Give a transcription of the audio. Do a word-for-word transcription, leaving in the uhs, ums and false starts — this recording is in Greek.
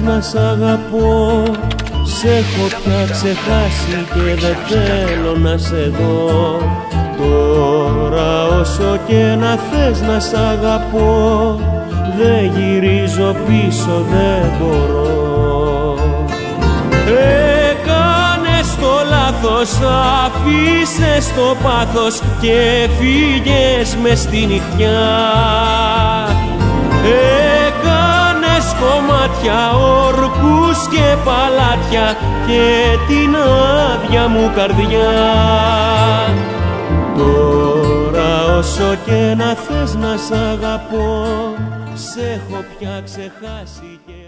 να σ' αγαπώ, σ' έχω πια ξεχάσει και δεν θέλω να σε δω. Τώρα όσο και να θες να σ' αγαπώ, δεν γυρίζω πίσω, δεν μπορώ. Έκανες το λάθος, αφήσες το πάθος και φύγες μες στη νυχτιά. Έκανες κομμάτια, ορκούς και παλάτια και την άδεια μου καρδιά. Τώρα όσο και να θες να σ' αγαπώ, σ' έχω πια ξεχάσει και